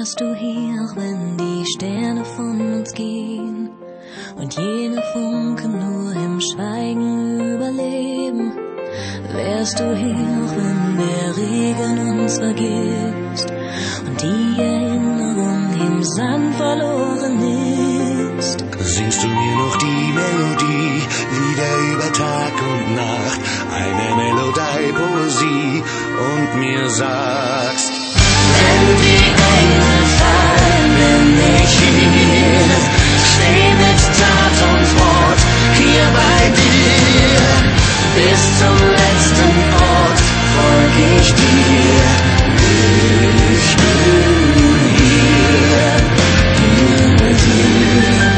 wärst du hier, auch wenn die Sterne von uns gehen und jene Funken nur im Schweigen überleben. Wärst du hier, auch wenn der Regen uns vergisst und die Erinnerung im Sand verloren ist. Singst du mir noch die Melodie, Lieder über Tag und Nacht, eine Melodie-Poesie und mir sagst, wenn die Engel fallen, bin ich hier, steh mit Tat und Wort hier bei dir, bis zum letzten Ort folg ich dir, ich bin hier bei dir.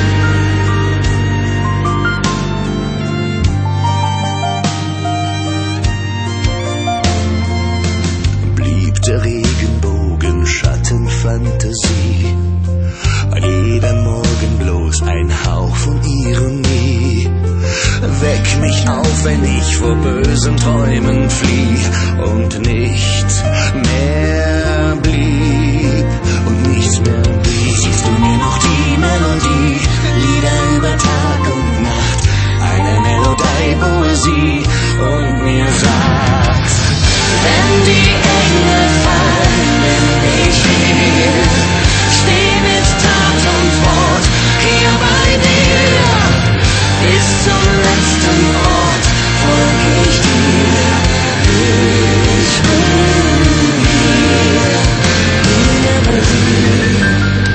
Der Regenbogen, Schattenfantasie, an jeder Morgen bloß ein Hauch von Ironie. Weck mich auf, wenn ich vor bösen Träumen flieh und nichts mehr blieb und nichts mehr blieb. Siehst du mir noch die Melodie, Lieder über Tag und Nacht, eine Melodie-Poesie und mir sagst, wenn die Engel fallen, bin ich hier, steh mit Tat und Wort hier bei dir, bis zum letzten Ort folg ich dir, ich bin hier bei dir.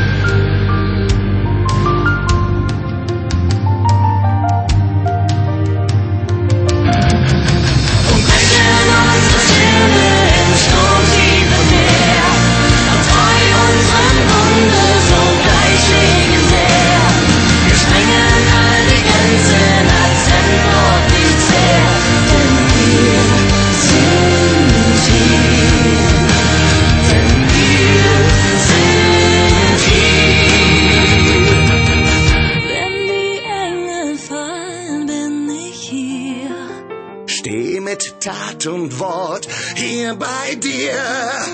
Steh mit Tat und Wort hier bei dir.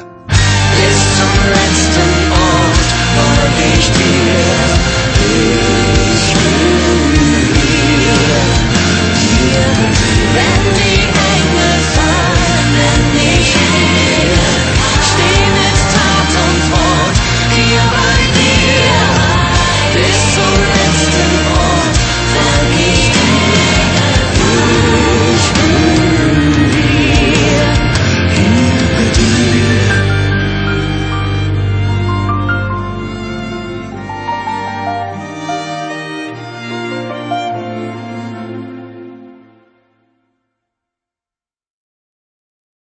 Bis zum letzten Ort folg ich dir.